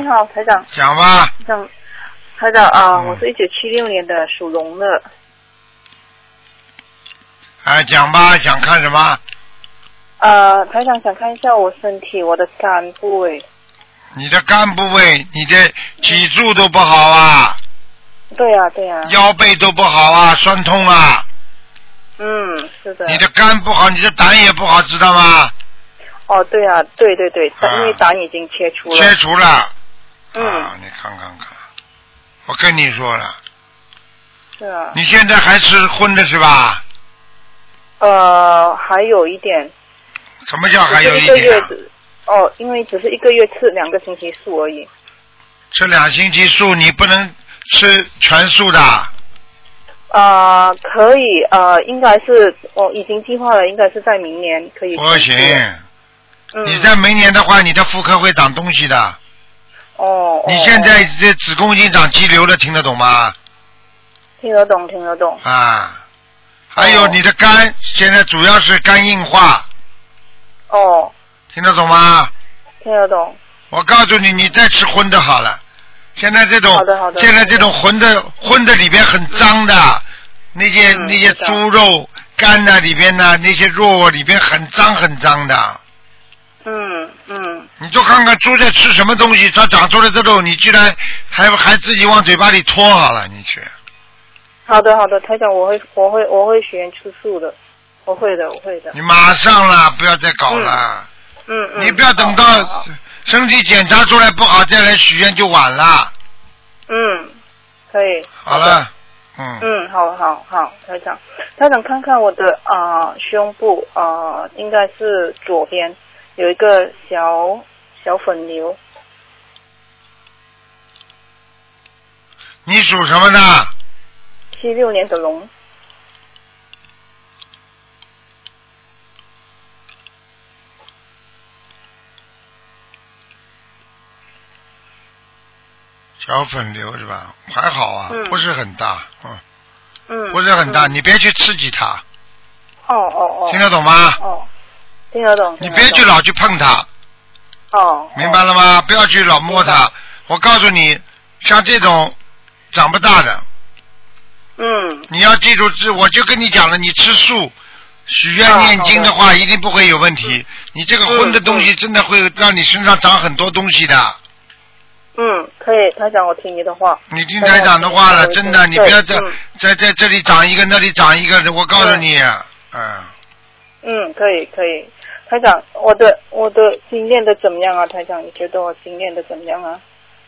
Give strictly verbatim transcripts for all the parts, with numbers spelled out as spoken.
你好，台长。 讲吧。 讲，台长啊、呃嗯， 我是一九七六年的属龙的。 哎，讲吧，想看什么？ 呃，台长想看一下我身体，我的肝部位。 你的肝部位，你的脊柱都不好啊。 对呀、啊、对呀、啊。 腰背都不好啊，酸痛啊。 嗯，是的。 你的肝不好，你的胆也不好，知道吗？ 哦，对啊，对对对， 啊因为胆已经切除了。 切除了。 嗯。 啊，你看看看，我跟你说了。 是啊。 你现在还吃荤的是吧？ 呃，还有一点。 什么叫还有一只是一个点、啊？ 月只哦，因为只是一个月吃两个星期素而已。 吃两星期素，你不能吃全素的。 呃，可以，呃，应该是我、哦、已经计划了，应该是在明年可以。 不行。 嗯。 你在明年的话，你的妇科会长东西的。 哦。 你现在这子宫已经长肌瘤了，听得懂吗？ 听得懂，听得懂。 啊。还有你的肝，哦、现在主要是肝硬化。 哦。 听得懂吗？ 听得懂。 我告诉你，你再吃荤的好了。现在这种， 好的好的现在这种荤的荤的里边很脏的，嗯、那些、嗯、那些猪肉肝的里边呢，那些肉里边很脏很脏的。 嗯嗯。 你就看看猪在吃什么东西，它长出来的肉，你居然还还自己往嘴巴里拖好了，你去。 好的好的，台长，我会我会我会许愿吃素的，我会的我会的。 你马上了，不要再搞了。 嗯嗯。 你不要等到身体检查出来不好再来许愿就晚了。 嗯，可以。 好了。嗯。 嗯，好好好，台长，台长看看我的啊、呃、胸部啊、呃，应该是左边有一个小小粉瘤。 你属什么的？ 七六年的龙。 小粉瘤是吧？还好啊， 嗯、 不是很大，嗯， 嗯， 不是很大， 嗯、 你别去刺激它。 哦哦哦。 听得懂吗？ 哦，听得懂。 你别去老去碰它。 哦。 明白了吗？不要去老摸它。我告诉你，像这种长不大的。 嗯。 你要记住，这我就跟你讲了，你吃素、许愿、念经的话，一定不会有问题。你这个荤的东西，真的会让你身上长很多东西的。 嗯，可以，台长，我听你的话。 你听台长的话了，真的，你不要在、嗯、在在这里长一个，那里长一个，我告诉你，嗯。 嗯，可以可以，台长，我的我的经练的怎么样啊？台长，你觉得我经练的怎么样啊？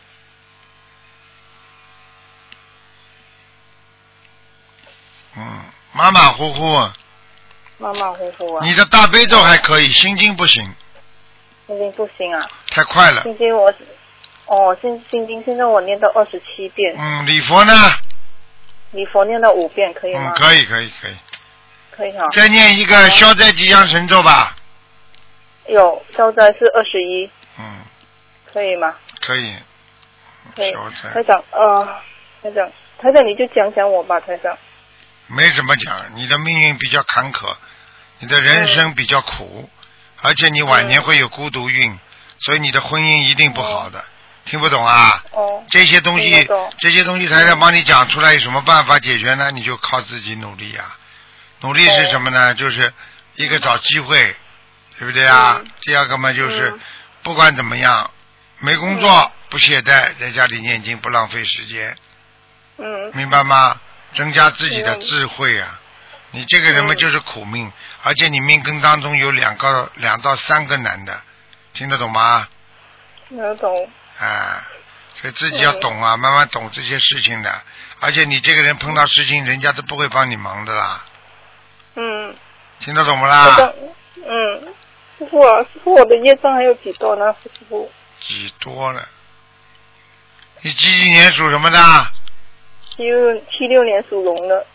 嗯，马马虎虎。 马马虎虎啊。 你的大悲咒还可以，心经不行。 心经不行啊。 太快了。 心经我。哦，心心经现在我念到二十七遍。 嗯，礼佛呢？ 礼佛念到五遍，可以吗？ 嗯，可以，可以，可以。 可以哈。 再念一个消灾吉祥神咒吧。 有，消灾是二十一。 嗯。 可以吗？ 可以。 可以。台长，呃，台长，台长你就讲讲我吧，台长。 没什么讲，你的命运比较坎坷，你的人生比较苦，嗯、而且你晚年会有孤独运，嗯、所以你的婚姻一定不好的。嗯听不懂啊？ 哦， 这些东西，这些东西才能帮你讲出来，有什么办法解决呢？你就靠自己努力啊！努力是什么呢？哦、就是一个找机会，对不对啊？嗯、第二个嘛，就是、嗯、不管怎么样，没工作、嗯、不懈怠，在家里念经不浪费时间。 嗯。 明白吗？增加自己的智慧啊！你这个人嘛就是苦命，而且你命根当中有两个、两到三个男的，听得懂吗？ 听得懂。 啊，所以自己要懂啊，嗯、慢慢懂这些事情的。而且你这个人碰到事情，人家都不会帮你忙的啦。 嗯。 听得懂不啦？ 嗯，师傅啊，师傅，我的业障还有几多呢？师傅。 几多了？你几几年属什么的？ 七六七六年属龙的。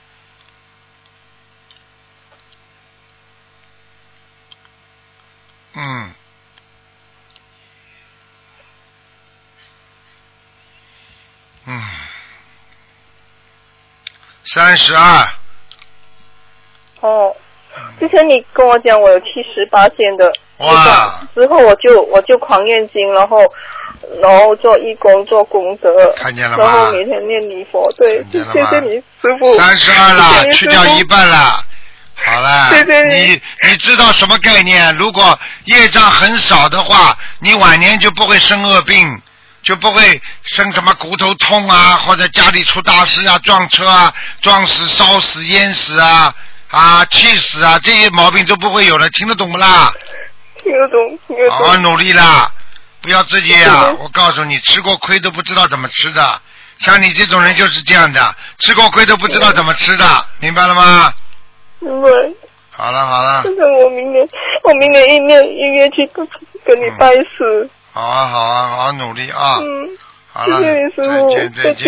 嗯。嗯，三十二。 哦，之前你跟我讲我有七十八线的， 哇！ 之后我就我就狂念经，然后然后做义工做功德， 看见了吗？ 然后每天念礼佛，对，谢谢你师傅。 三十二了，去掉一半了。好了， 对对对， 你你知道什么概念？如果业障很少的话，你晚年就不会生恶病，就不会生什么骨头痛啊，或者家里出大事啊，撞车啊，撞死、烧死、淹死啊，啊，气死啊，这些毛病都不会有了，听得懂不啦？ 听得懂，听得懂。 好好努力啦，不要自己啊！我告诉你，吃过亏都不知道怎么吃的，像你这种人就是这样的，吃过亏都不知道怎么吃的，明白了吗？ 明白。 好了好了。 那我明年，我明年一年一月去跟跟你拜师。 好啊好啊，好好努力啊！ 嗯， 好了， 谢谢你师傅， 再见再见。